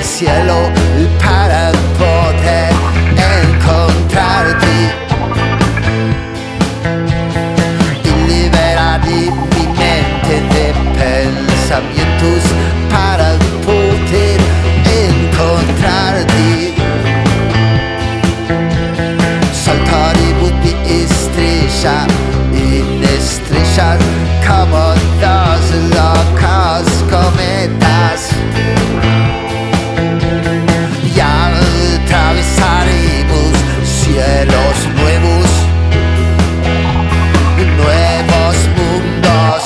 cielo para poder encontrarte y liberar mi mente de pensamientos para poder encontrarte. Saltar y estrella en estrellas como dos locos cometas. Y atravesaremos cielos nuevos, nuevos mundos.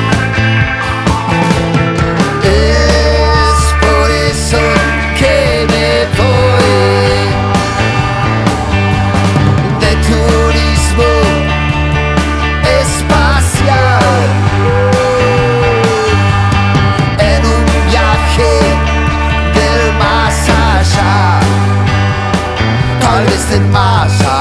Es por eso que me voy de turismo espacial en un viaje del más allá, tal vez del más allá.